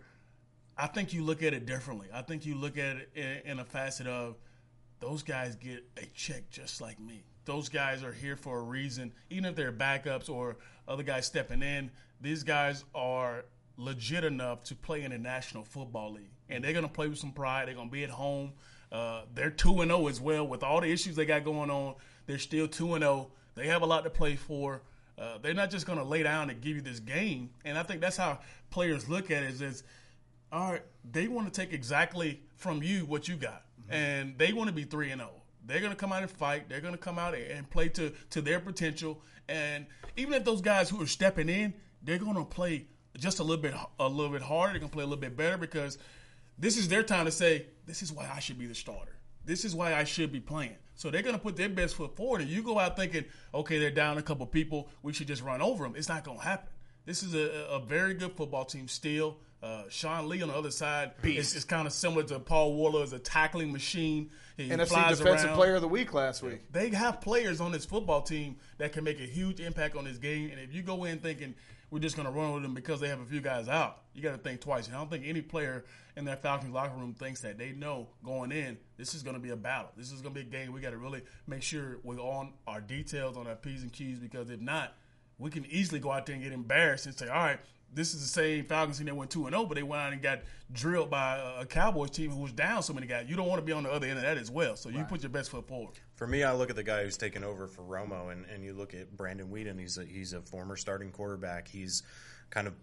I think you look at it differently. I think you look at it in, in a facet of those guys get a check just like me. Those guys are here for a reason, even if they're backups or other guys stepping in. These guys are legit enough to play in the National Football League, and they're going to play with some pride. They're going to be at home. Uh, they're two and oh as well. With all the issues they got going on, they're still two and oh. They have a lot to play for. Uh, they're not just going to lay down and give you this game. And I think that's how players look at it is, is all right, they want to take exactly from you what you got. Mm-hmm. And they want to be three and oh. They're going to come out and fight. They're going to come out and play to, to their potential. And even if those guys who are stepping in, they're going to play just a little bit a little bit harder. They're going to play a little bit better because this is their time to say, this is why I should be the starter. This is why I should be playing. So they're going to put their best foot forward. And you go out thinking, okay, they're down a couple people. We should just run over them. It's not going to happen. This is a, a very good football team still. Uh, Sean Lee on the other side is, is kind of similar to Paul Warler as a tackling machine. He N F C flies Defensive around. Player of the Week last week. They have players on this football team that can make a huge impact on this game. And if you go in thinking we're just going to run with them because they have a few guys out, you got to think twice. And I don't think any player in that Falcons locker room thinks that. They know going in, this is going to be a battle. This is going to be a game. We got to really make sure we're on our details, on our P's and Q's, because if not, we can easily go out there and get embarrassed and say, all right, this is the same Falcons team that went two and oh, but they went out and got drilled by a Cowboys team who was down so many guys. You don't want to be on the other end of that as well. So you right. put your best foot forward. For me, I look at the guy who's taken over for Romo, and, and you look at Brandon Weeden. He's a, he's a former starting quarterback. He's kind of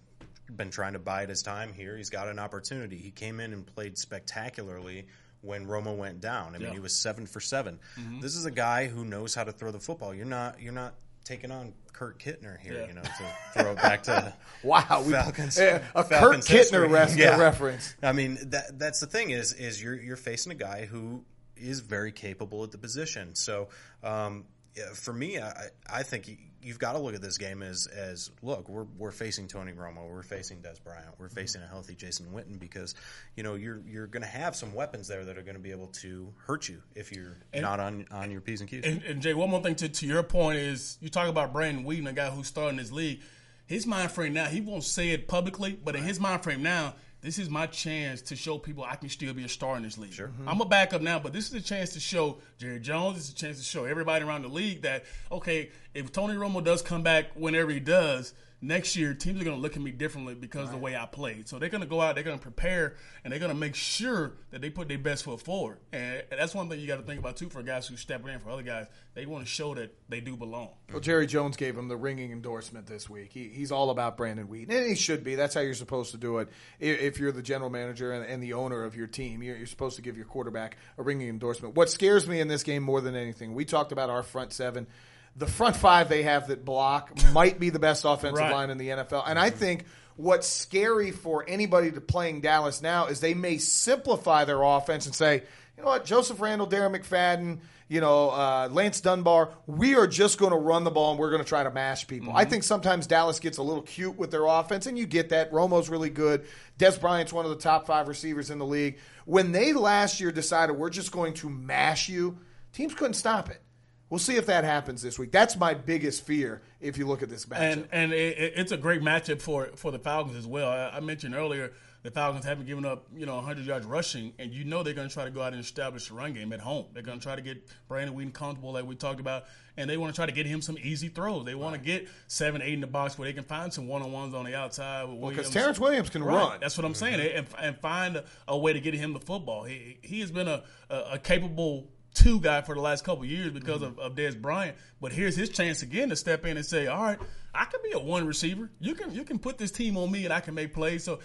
been trying to bide his time here. He's got an opportunity. He came in and played spectacularly when Romo went down. I mean, Yeah. he was seven for seven. Mm-hmm. This is a guy who knows how to throw the football. You're not you're not taking on Kurt Kittner here, Yeah. you know, to throw it back to Wow, we, Falcons. uh, a Falcons Kurt history. Kittner res- Yeah. reference. I mean, that that's the thing is is you're you're facing a guy who is very capable at the position. So um, yeah, for me, I I think you, you've got to look at this game as as look, we're we're facing Tony Romo, we're facing Des Bryant, we're facing a healthy Jason Witten because you know you're you're going to have some weapons there that are going to be able to hurt you if you're And- not on on your P's and Q's. And, and Jay, one more thing to, to your point is you talk about Brandon Whedon, a guy who's starting this league. His mind frame now, he won't say it publicly, but in his mind frame now, this is my chance to show people I can still be a star in this league. Sure. Mm-hmm. I'm a backup now, but this is a chance to show Jerry Jones, this is a chance to show everybody around the league that, okay, if Tony Romo does come back whenever he does, next year teams are going to look at me differently because of the way I played. So they're going to go out, they're going to prepare, and they're going to make sure that they put their best foot forward. And that's one thing you got to think about, too, for guys who step in, for other guys. They want to show that they do belong. Well, Jerry Jones gave him the ringing endorsement this week. He, he's all about Brandon Whedon, and he should be. That's how you're supposed to do it. If if you're the general manager and, and the owner of your team, you're, you're supposed to give your quarterback a ringing endorsement. What scares me in this game more than anything, we talked about our front seven. The front five they have that block might be the best offensive Right. line in the N F L. And I think what's scary for anybody to playing Dallas now is they may simplify their offense and say, you know what, Joseph Randall, Darren McFadden, you know, uh, Lance Dunbar, we are just going to run the ball and we're going to try to mash people. Mm-hmm. I think sometimes Dallas gets a little cute with their offense, and you get that. Romo's really good. Des Bryant's one of the top five receivers in the league. When they last year decided we're just going to mash you, teams couldn't stop it. We'll see if that happens this week. That's my biggest fear if you look at this matchup. And and it, it's a great matchup for for the Falcons as well. I, I mentioned earlier the Falcons haven't given up, you know, one hundred yards rushing, and you know they're going to try to go out and establish a run game at home. They're going to try to get Brandon Whedon comfortable, like we talked about, and they want to try to get him some easy throws. They want right. to get seven, eight in the box where they can find some one-on-ones on the outside. With well, because Terrence Williams can right. run. That's what I'm saying, and, and find a, a way to get him the football. He he has been a, a, a capable two guy for the last couple of years because mm-hmm. of, of Des Bryant, but here's his chance again to step in and say, all right, I can be a one receiver. You can you can put this team on me and I can make plays. So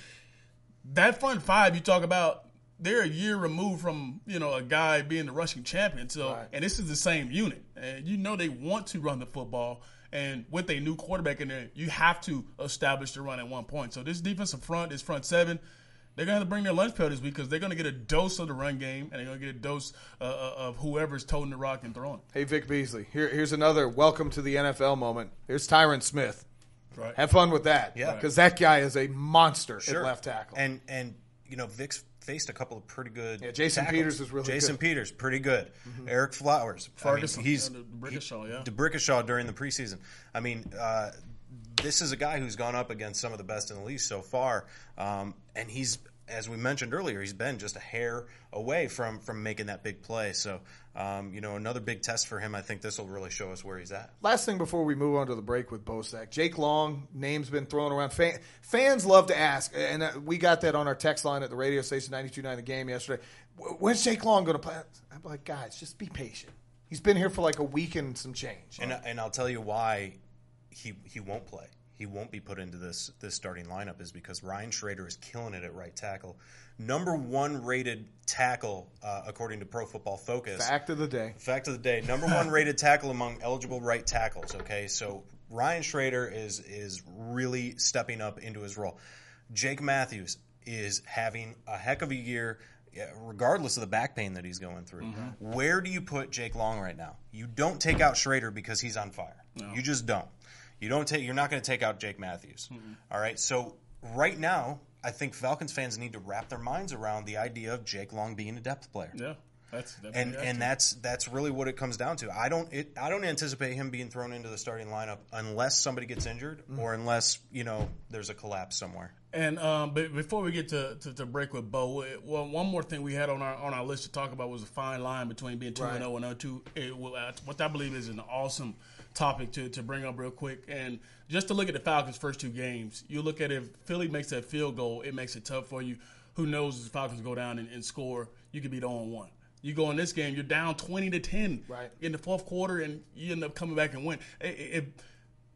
that front five you talk about, they're a year removed from, you know, a guy being the rushing champion. So right. and this is the same unit. And you know they want to run the football. And with a new quarterback in there, you have to establish the run at one point. So this defensive front, this front seven, they're going to have to bring their lunch pail this week because they're going to get a dose of the run game and they're going to get a dose uh, of whoever's toting the rock and throwing. Hey, Vic Beasley, here, here's another welcome to the N F L moment. Here's Tyron Smith. Right. Have fun with that. Yeah. Because that guy is a monster sure. at left tackle. And, and you know, Vic's faced a couple of pretty good Yeah, Jason tackles. Peters is really Jason good. Peters, pretty good. Mm-hmm. Eric Flowers. Ferguson. I mean, he's DeBrickashaw, yeah. DeBrickashaw during the preseason. I mean, uh, this is a guy who's gone up against some of the best in the league so far. Um, and he's, as we mentioned earlier, he's been just a hair away from, from making that big play. So, um, you know, another big test for him. I think this will really show us where he's at. Last thing before we move on to the break with Bosack. Jake Long, name's been thrown around. Fan, fans love to ask, and we got that on our text line at the radio station ninety-two point nine The Game yesterday. When's Jake Long going to play? I'm like, guys, just be patient. He's been here for like a week and some change. And, and I'll tell you why he he won't play. He won't be put into this this starting lineup is because Ryan Schrader is killing it at right tackle. Number one rated tackle, uh, according to Pro Football Focus. Fact of the day. Fact of the day. Number one rated tackle among eligible right tackles, okay? So Ryan Schrader is is really stepping up into his role. Jake Matthews is having a heck of a year, regardless of the back pain that he's going through. Mm-hmm. Where do you put Jake Long right now? You don't take out Schrader because he's on fire. No. You just don't. You don't take. You're not going to take out Jake Matthews. Mm-hmm. All right. So right now, I think Falcons fans need to wrap their minds around the idea of Jake Long being a depth player. Yeah, that's, that's and and that's that's really what it comes down to. I don't it, I don't anticipate him being thrown into the starting lineup unless somebody gets injured mm-hmm. or unless you know there's a collapse somewhere. And um, but before we get to, to, to break with Bo, well, one more thing we had on our on our list to talk about was a fine line between being two and zero and oh two. What I believe is an awesome topic to, to bring up real quick. And just to look at the Falcons' first two games, you look at if Philly makes that field goal, it makes it tough for you. Who knows if the Falcons go down and, and score, you could be the on one. You go in this game, you're down twenty to ten right. in the fourth quarter, and you end up coming back and win. If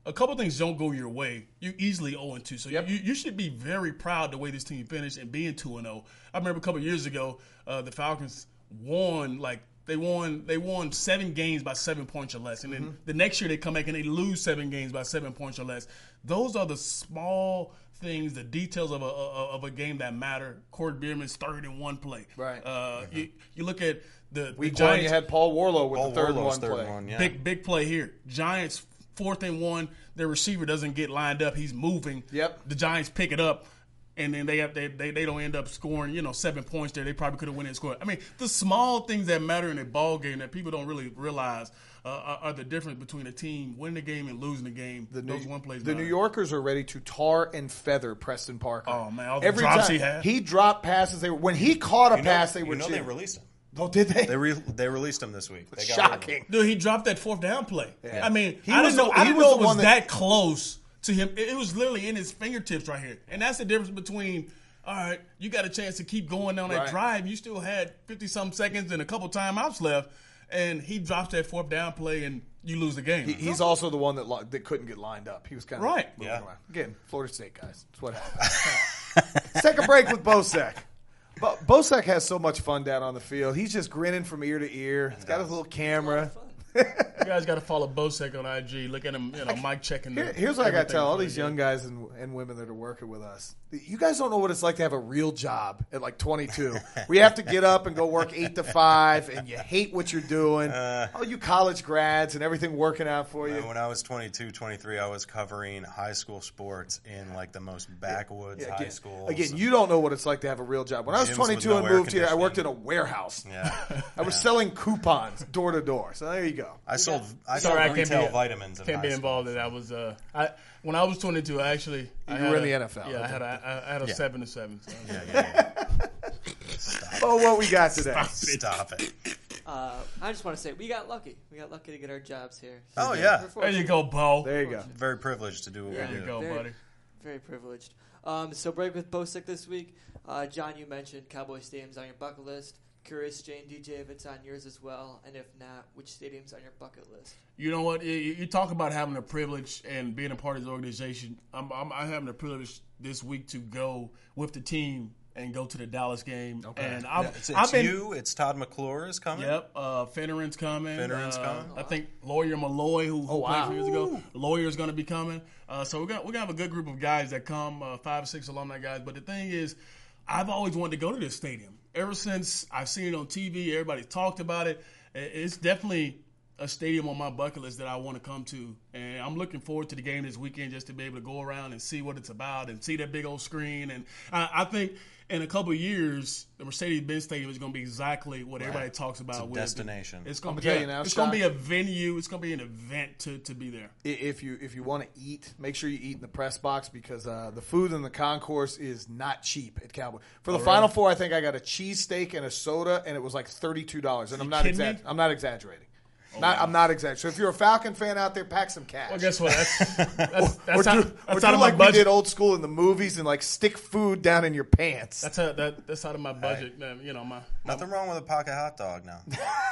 a couple things don't go your way, you easily oh and two. So Yep. you, you should be very proud the way this team finished and being two and oh. I remember a couple years ago, uh, the Falcons won like they won they won seven games by seven points or less, and then mm-hmm. the next year they come back and they lose seven games by seven points or less. Those are the small things, the details of a of a game that matter. Corey Bierman's third and one play. Right. Uh, mm-hmm. you, you look at the, Week the Giants. one, you had Paul Warlow with Paul the third Warlow's one third play. one, yeah. Big big play here. Giants fourth and one. Their receiver doesn't get lined up. He's moving. Yep. The Giants pick it up. And then they have they, they they don't end up scoring, you know, seven points there. They probably could have went and scored. I mean, the small things that matter in a ball game that people don't really realize uh, are, are the difference between a team winning the game and losing the game. The Those New, one plays. The matter. New Yorkers are ready to tar and feather Preston Parker. Oh man, all the Every drops time he had. he dropped passes. They were, when he caught a You know, pass, they you were know they cheering. released him. Oh, did they? They re- they released him this week. They got Shocking. Dude, he dropped that fourth down play. Yeah. I mean, He I was didn't know. the- I he didn't was know the it was one that, that- close to him. It, it was literally in his fingertips right here, and that's the difference between. All right, you got a chance to keep going down that Right. drive. You still had fifty-some seconds and a couple timeouts left, and he drops that fourth down play, and you lose the game. He, he's also the one that li- that couldn't get lined up. He was kind of Right. moving Yeah. around. Again, Florida State guys. That's what happened. Let's take a break with Bosek. Bo- Bosek has so much fun down on the field. He's just grinning from ear to ear. He's got his little camera. You guys got to follow Bosek on I G. Look at him, you know, Mike checking. Here- the- here's what I got to everything tell all before these the young game. guys and, and women that are working with us. You guys don't know what it's like to have a real job at like twenty-two. We have to get up and go work eight to five, and you hate what you're doing. Uh, all you college grads and everything working out for you. When I was twenty-two, twenty-three, I was covering high school sports in like the most backwoods Yeah, high again, schools. again, you don't know what it's like to have a real job. When I was Gyms twenty-two with and no air moved here, I worked in a conditioning. warehouse. Yeah, I was selling coupons door to door. So there you go. I sold I Sorry, sold I can't retail be- vitamins. In Can't high be school. involved in that. I was uh, I when I was twenty-two. I actually I You had were in a- the N F L. Yeah, I Okay. had a I had a Yeah. seven to seven. So. Yeah, yeah, yeah. Oh, what we got today? Stop it. Uh, I just want to say we got lucky. We got lucky to get our jobs here. Oh, We're yeah. There fortunate. you go, Bo. There you go. Very privileged to do what Yeah. we There you do. go, Very- buddy. Very privileged. Um, so break with Bosek this week. Uh, John, you mentioned Cowboy Stadium's on your bucket list. Curious, Jane, D J, if it's on yours as well, and if not, which stadium's on your bucket list? You know what? You, you talk about having a privilege and being a part of this organization. I'm, I'm, I'm having the privilege this week to go with the team and go to the Dallas game. Okay. And I've, Yeah, it's it's I've been, you. It's Todd McClure is coming. Yep. Uh, Finneran's coming. Finneran's uh, coming. I think Lawyer Malloy, who, who Oh, played wow. a few years ago, Lawyer is going to be coming. Uh, so we're gonna we're gonna have a good group of guys that come, uh, five or six alumni guys. But the thing is, I've always wanted to go to this stadium. Ever since I've seen it on T V, everybody talked about it. It's definitely a stadium on my bucket list that I want to come to. And I'm looking forward to the game this weekend just to be able to go around and see what it's about and see that big old screen. And I, I think in a couple of years, the Mercedes-Benz Stadium is going to be exactly what everybody talks about. It's a with it. destination. It's going I'm to gonna be tell you now, it's going to be a Scott. venue. It's going to be an event to, to be there. I- If you if you want to eat, make sure you eat in the press box because uh, the food in the concourse is not cheap at Cowboy. For the Oh, Final really? Four, I think I got a cheesesteak and a soda, and it was like thirty-two dollars. And I'm not kidding me? exa- I'm not exaggerating. Not, I'm not exaggerating. So if you're a Falcon fan out there, pack some cash. Well, guess what? That's that's, or that's do, out, or that's do out of my like we budget. did old school in the movies and like stick food down in your pants. That's a, that, that's out of my budget. Man, you know, my my, Nothing wrong with a pocket hot dog now.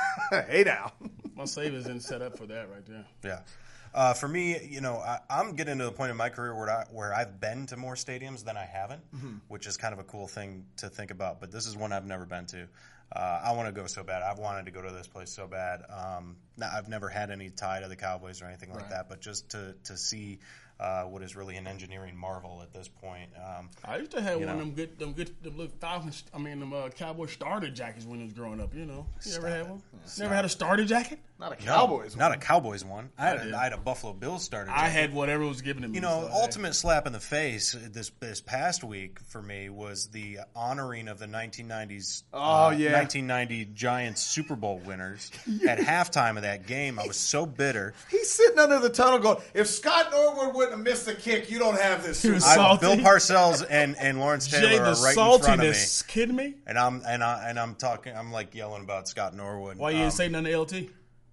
Hey now. my savings isn't set up for that right there. Yeah. Uh, for me, you know, I, I'm getting to the point in my career where I, where I've been to more stadiums than I haven't, which is kind of a cool thing to think about. But this is one I've never been to. Uh, I want to go so bad. I've wanted to go to this place so bad. Um, now, I've never had any tie to the Cowboys or anything like Right. that, but just to to see uh, what is really an engineering marvel at this point. Um, I used to have You one of know. them good, them good, them little Falcons. I mean, them uh, Cowboy starter jackets when I was growing up. You know, you Stop ever had it. one? Never had a starter jacket? Not a no, Cowboys. not one. a Cowboys one. I had, I did. a, I had a Buffalo Bills starter. I jacket. had whatever was given to me. You know, so, ultimate slap in the face this this past week for me was the honoring of the nineteen nineties Oh, uh, yeah. nineteen ninety Giants Super Bowl winners. At halftime of that game, I was so bitter. He's sitting under the tunnel going, if Scott Norwood wouldn't have missed the kick, you don't have this. He was Super Bowl." I, Salty. Bill Parcells and, and Lawrence Jay, Taylor the are right in front of me, saltiness. Kidding me? and I'm and I and I'm talking. I'm like yelling about Scott Norwood. Why you Um, didn't say nothing to L T?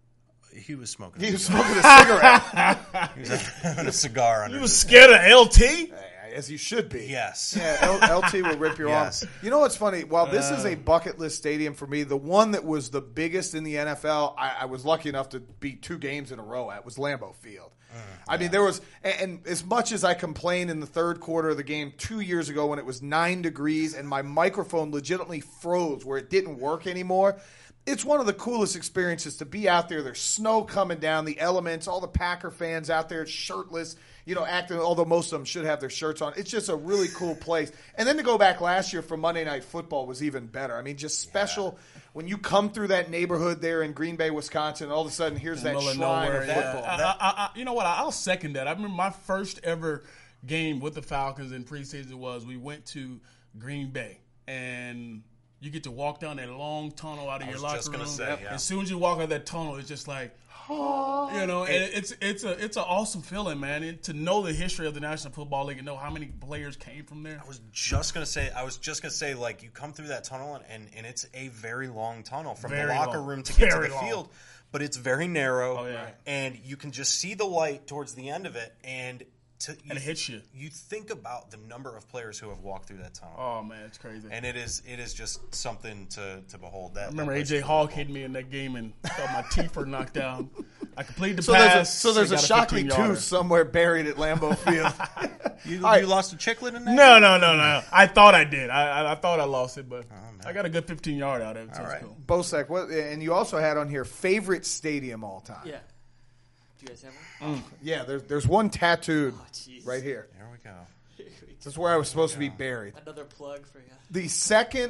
He was smoking. He a was cigar. smoking a cigarette. He was having a cigar under. You was his- scared of L T? As you should be. Yes. Yeah, L- LT will rip your Yes. arm. You know what's funny? While this is Uh. a bucket list stadium for me, the one that was the biggest in the N F L, I, I was lucky enough to be two games in a row at was Lambeau Field. I mean, there was, and, and as much as I complained in the third quarter of the game two years ago when it was nine degrees and my microphone legitimately froze where it didn't work anymore, it's one of the coolest experiences to be out there. There's snow coming down, the elements, all the Packer fans out there shirtless, you know, acting, although most of them should have their shirts on. It's just a really cool place. And then to go back last year for Monday Night Football was even better. I mean, just special yeah. when you come through that neighborhood there in Green Bay, Wisconsin, and all of a sudden here's that shrine nowhere, of football. Yeah. I, I, I, you know what? I'll second that. I remember my first ever game with the Falcons in preseason was we went to Green Bay, and you get to walk down that long tunnel out of I your was locker just gonna room. Say, yep. yeah. As soon as you walk out that tunnel, it's just like, oh, you know, and it's it's a it's an awesome feeling, man. And to know the history of the National Football League and know how many players came from there. I was just gonna say, I was just gonna say, like you come through that tunnel, and, and, and it's a very long tunnel from very the locker long. room to get very to the long. field, but it's very narrow, oh, yeah. and you can just see the light towards the end of it, and. To, you, and it hits you. You think about the number of players who have walked through that tunnel. Oh man, it's crazy. And it is it is just something to, to behold. That I remember that A J Hawk hit me in that game and thought my teeth were knocked down. I completed the so pass. There's a, so there's a Shockley tooth somewhere buried at Lambeau Field. you, right. you lost a chiclet in that? No, no, no, no. I thought I did. I, I, I thought I lost it, but oh, I got a good fifteen yard out of it. So all right. cool. Bosek, what? And you also had on here favorite stadium all time. Yeah. Do you guys have one? Mm. Yeah, there's there's one tattooed Oh, right here. There we go. This is where I was supposed to be buried. Another plug for you. The second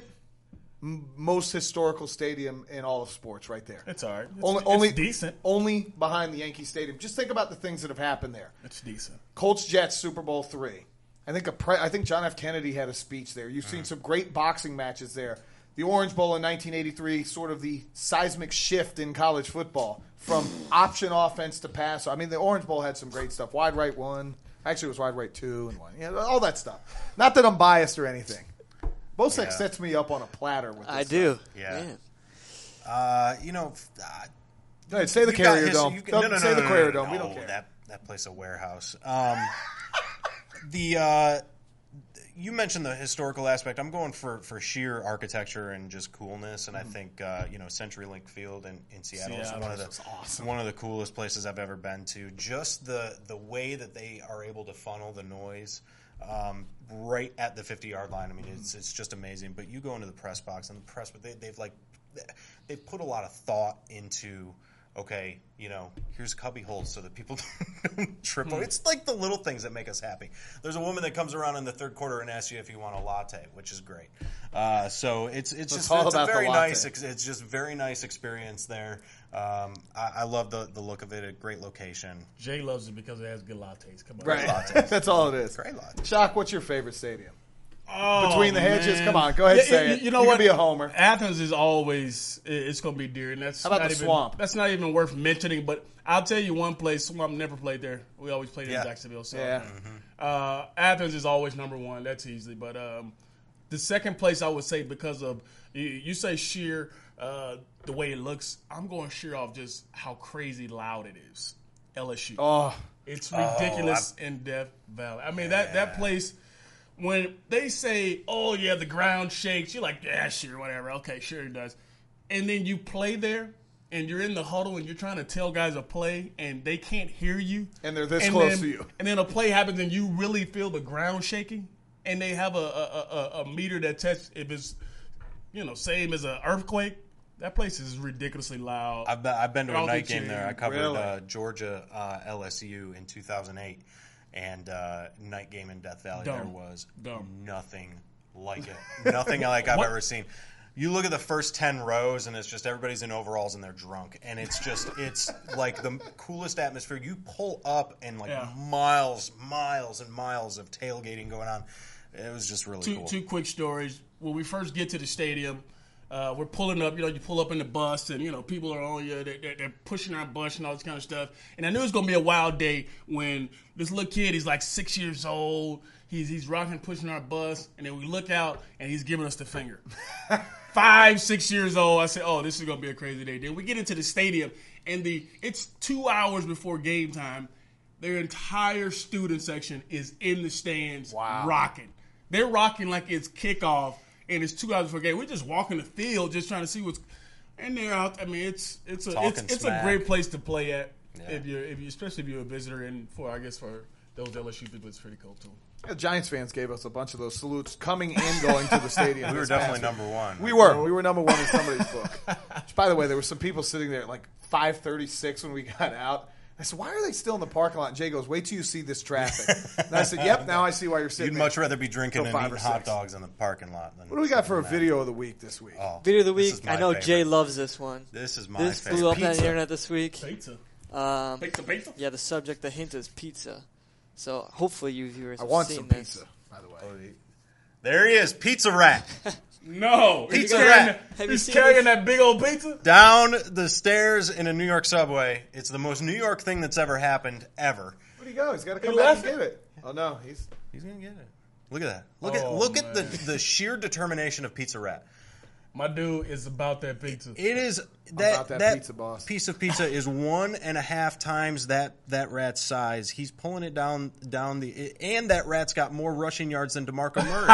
m- most historical stadium in all of sports, right there. It's all right. It's, only, it's only decent. Only behind the Yankee Stadium. Just think about the things that have happened there. It's decent. Colts Jets Super Bowl three. I think a pre- I think John F. Kennedy had a speech there. You've seen Mm. some great boxing matches there. The Orange Bowl in nineteen eighty-three, sort of the seismic shift in college football from option offense to pass. I mean, the Orange Bowl had some great stuff. Wide right one. Actually, it was wide right two and one. Yeah, all that stuff. Not that I'm biased or anything. Bosek Yeah. sets me up on a platter with this I stuff. do. Yeah. Man. Uh, you know, uh, Go ahead, say the you got Carrier his- Dome. you got- Don't no, no, say no, the no, Carrier no, Dome. no, We don't care. That that place a warehouse. Um, the uh, you mentioned the historical aspect. I'm going for, for sheer architecture and just coolness, and I think uh, you know CenturyLink Field in, in Seattle is Seattle one of the is awesome. one of the coolest places I've ever been to. Just the the way that they are able to funnel the noise um, right at the fifty yard line. I mean, it's it's just amazing. But you go into the press box, and the press, but they, they've like they've put a lot of thought into. Okay, you know, here's cubby holes so that people don't trip over. It's like the little things that make us happy. There's a woman that comes around in the third quarter and asks you if you want a latte, which is great. Uh, so it's it's So just it's all it's a about the very latte. nice. ex- It's just very nice experience there. Um, I, I love the the look of it. A great location. Jay loves it because it has good lattes. Come on. Right. Lattes. That's all it is. Great latte. Shock, what's your favorite stadium? Oh, Between the hedges? man. Come on, go ahead, Yeah, say you, it. You know You what? can be a homer. Athens is always it- it's going to be dear, and that's How about not the even, Swamp? That's not even worth mentioning. But I'll tell you one place. Swamp never played there. We always played Yeah. in Jacksonville. So Yeah. uh, Athens is always number one. That's easy. But um, the second place I would say because of you, you say sheer uh, the way it looks. I'm going sheer off just how crazy loud it is. L S U. Oh, It's ridiculous in Death Valley. I mean that that place. When they say, "Oh yeah, the ground shakes," you're like, "Yeah, sure, whatever. Okay, sure it does." And then you play there, and you're in the huddle, and you're trying to tell guys a play, and they can't hear you, and they're this and close then, to you. And then a play happens, and you really feel the ground shaking, and they have a a, a, a meter that tests if it's, you know, same as an earthquake. That place is ridiculously loud. I've been, I've been to a All night the game there. I cheering. covered Really? uh, Georgia uh, L S U in two thousand eight, and uh, night game in Death Valley. Dumb. There was Dumb. nothing like it. Nothing like I've What? ever seen. You look at the first ten rows, and it's just everybody's in overalls and they're drunk, and it's just it's like the coolest atmosphere. You pull up and like Yeah. miles, miles, and miles of tailgating going on. It was just really two cool. two quick stories. When we first get to the stadium, uh, we're pulling up. You know, you pull up in the bus, and you know people are on you. They're, they're, they're pushing our bus and all this kind of stuff. And I knew it was gonna be a wild day when this little kid, he's like six years old. He's he's rocking, pushing our bus, and then we look out, and he's giving us the finger. Five, six years old. I said, "Oh, this is gonna be a crazy day." Then we get into the stadium, and the it's two hours before game time. Their entire student section is in the stands, Wow. rocking. They're rocking like it's kickoff, and it's two hours before game. We're just walking the field, just trying to see what's. And they're out. I mean, it's it's a Talking it's, it's a smack. great place to play at. Yeah. If you're, if you, especially if you're a visitor, and for I guess for those L S U people, it's pretty cool too. Yeah, Giants fans gave us a bunch of those salutes coming and going to the stadium. We were this definitely past number one. week. We were. We were number one in somebody's book. Which, by the way, there were some people sitting there at like five thirty-six when we got out. I said, why are they still in the parking lot? And Jay goes, wait till you see this traffic. And I said, yep, now I see why you're sitting You'd there. much rather be drinking Till and five eating or hot six. dogs in the parking lot. Than What do we got for a that. video of the week this week? Oh, Video of the this week. is my I know favorite. Jay loves this one. This is my This favorite. blew up on the Pizza. internet this week. Pizza, Um, pizza, pizza. yeah, the subject, the hint is pizza. So hopefully you viewers I have want seen some this. pizza, by the way. There he is, Pizza Rat. No, Pizza he's carrying, Rat. that- Have you he's seen carrying this? that big old pizza. Down the stairs in a New York subway. It's the most New York thing that's ever happened, ever. Where'd he go? He's got to come He back left and get it. Oh, no. He's He's gonna get it. Look at that. Look at Oh, look at the, man. the sheer determination of Pizza Rat. My dude is about that pizza. It is that about that pizza, boss. piece of pizza is one and a half times that that rat's size. He's pulling it down down the and that rat's got more rushing yards than DeMarco Murray.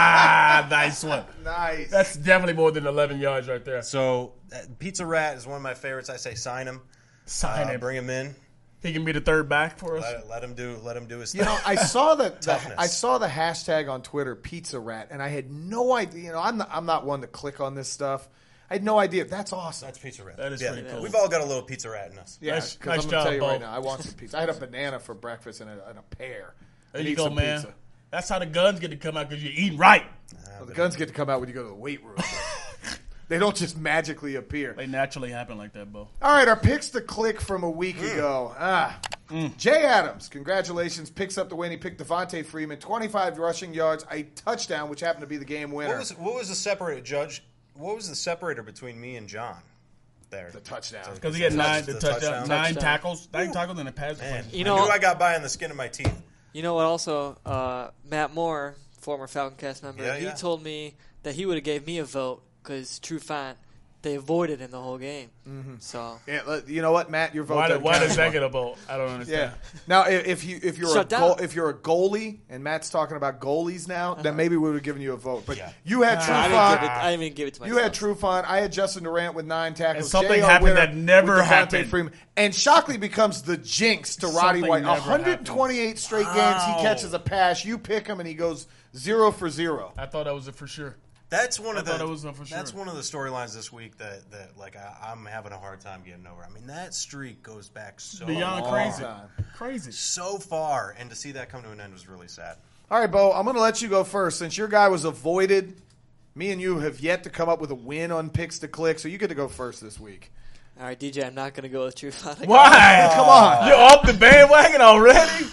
Ah, nice one. nice. That's definitely more than eleven yards right there. So uh, Pizza Rat is one of my favorites. I say sign him, Sign uh, it. bring him in, He can be the third back for us. let, let him do let him do his You thing. know, I saw the, the Toughness. I saw the hashtag on Twitter, Pizza Rat, and I had no idea. You know, I'm not, I'm not one to click on this stuff. I had no idea. That's awesome. That's Pizza Rat. That is yeah, pretty cool. We've all got a little Pizza Rat in us. Yeah, Nice- because nice I'm going to tell job, you Bo. right now, I want some pizza. I had a banana for breakfast and a, and a pear. There I you need go, some man. pizza. That's how the guns get to come out because you're eating right. Well, the guns get to come out when you go to the weight room. They don't just magically appear. They naturally happen like that, Bo. All right, our picks to click from a week Mm. ago. Ah, Jay Adams, congratulations, picks up the win. He picked Devontae Freeman, twenty-five rushing yards, a touchdown, which happened to be the game winner. What was what was the separator, Judge? What was the separator between me and John? There, The touchdown. Because he had The nine, touch- the the touchdown, touchdown. nine Touchdown. tackles, nine tackles, and a pass. Man, You I know- knew I got by on the skin of my teeth. You know what? Also, uh, Matt Moore, former Falcon Cast member, Yeah, he yeah. told me that he would have gave me a vote because True Font, they avoided him the whole game. Mm-hmm. So Yeah, let- you know what, Matt, your vote. Why, doesn't why count does that anymore. get a vote? I don't Yeah. understand. Now, i- if you if you're Shut a down. goal, if you're a goalie, and Matt's talking about goalies now, then maybe we would have given you a vote. But Yeah. you had Nah, True I didn't, give it, Font. I didn't even give it to myself. You had True Font. I had Justin Durant with nine tackles. And something J R happened winner that never with Devontae happened. Freeman. And Shockley becomes the jinx to Roddy Something White. never one hundred twenty-eight straight games. Wow. He catches a pass. You pick him, and he goes zero for zero. I thought that was it for sure. That's one I of thought the it was, uh, for that's sure. one of the storylines this week that, that like I, I'm having a hard time getting over. I mean, that streak goes back so Beyond long crazy. time. Crazy. so far, and to see that come to an end was really sad. All right, Bo, I'm going to let you go first. Since your guy was avoided, me and you have yet to come up with a win on picks to click, so you get to go first this week. All right, D J, I'm not going to go with True Font. Why? Come on. You're off the bandwagon already?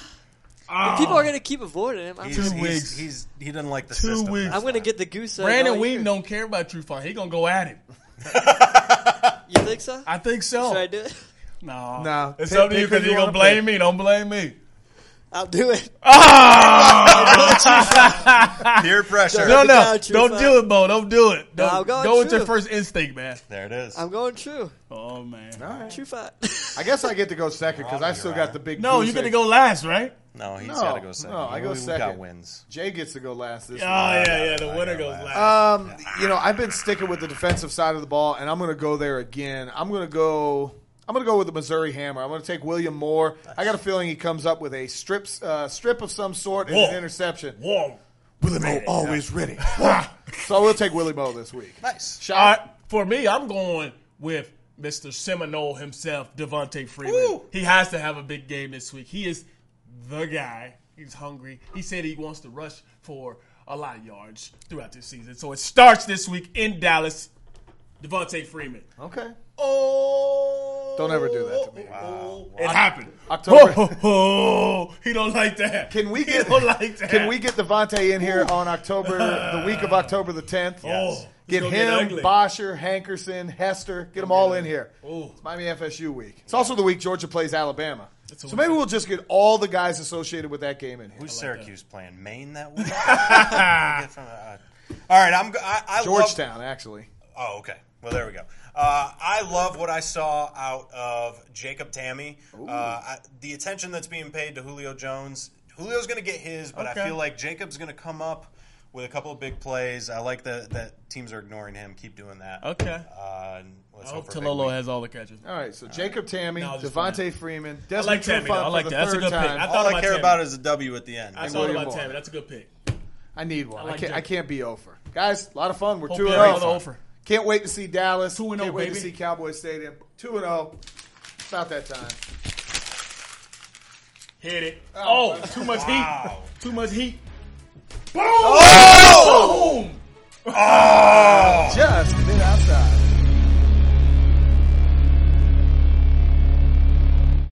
If people are going to keep avoiding him, I'm, He's, Two he's, weeks. he's he doesn't like the Two system. weeks. That's I'm going to why. get the goose egg Brandon all Wheaton year. don't care about True Font. He going to go at him. You think so? I think so. Should I do it? No. No. It's Pick- up to you pick who because you you're going to wanna blame me. Don't blame me. I'll do it. Peer pressure. No, Let me no. down, True Don't Font. do it, Bo. Don't do it. No, Don't, I'm going go with your True. first instinct, man. There it is. I'm going True. Oh, man. All right. True Font. I guess I get to go second because Oh, I still you're got right. the big No, goose you're going to egg. go last, right? no, he's No, got to go second. no, I go we, second. We got wins. Jay gets to go last this Oh, week. yeah, yeah. The I winner got goes last. last. Um, you know, I've been sticking with the defensive side of the ball, and I'm going to go there again. I'm going to go. I'm going to go with the Missouri Hammer. I'm going to take William Moore. I got a feeling he comes up with a strip, uh, strip of some sort and Whoa. an interception. Whoa. Willie Moore always ready. So I will take Willie Moore this week. Nice. Shot. All right, for me, I'm going with Mister Seminole himself, Devontae Freeman. Woo. He has to have a big game this week. He is the guy. He's hungry. He said he wants to rush for a lot of yards throughout this season. So it starts this week in Dallas. Devontae Freeman. Okay. Oh. Don't ever do that to me. Oh, it happened. October- Oh, oh, oh, he don't like that. Can we He get don't like that. Can we get Devontae in here on October, the week of October the tenth? Oh, Get it's gonna him, ugly. Bosher, Hankerson, Hester. Get them all in here. Oh. It's Miami F S U week. It's also the week Georgia plays Alabama. It's a So week. maybe we'll just get all the guys associated with that game in here. Who's like Syracuse playing? Maine that week? Get from, uh, all right, I'm. go- I, I love, Georgetown, actually. Oh, okay. Well, there we go. Uh, I love what I saw out of Jacob Tammy. Uh, I, the attention that's being paid to Julio Jones. Julio's going to get his, but Okay. I feel like Jacob's going to come up with a couple of big plays. I like that that teams are ignoring him. Keep doing that. Okay. Uh, Let's I hope hope for big Talolo week. has all the catches. All right, so Jacob Tammy, No, just Devontae Freeman, I Desmond like Tammy, though. Trufant I like for the that. That's a third good pick. time. I All thought I about care Tammy. about is a W at the end. I And thought William about Moore. Tammy. That's a good pick. I need one. I I, like can't. I Jacob. can't be over. Guys, a lot of fun. We're Hope two you and have zero. another offer. Can't wait to see Dallas. Two and Can't oh, wait to baby. see Cowboy Stadium. Two and zero. About that time. Hit it. Oh, Oh, too much Wow. heat. Too much heat. Oh! Boom! Oh! Just a bit out.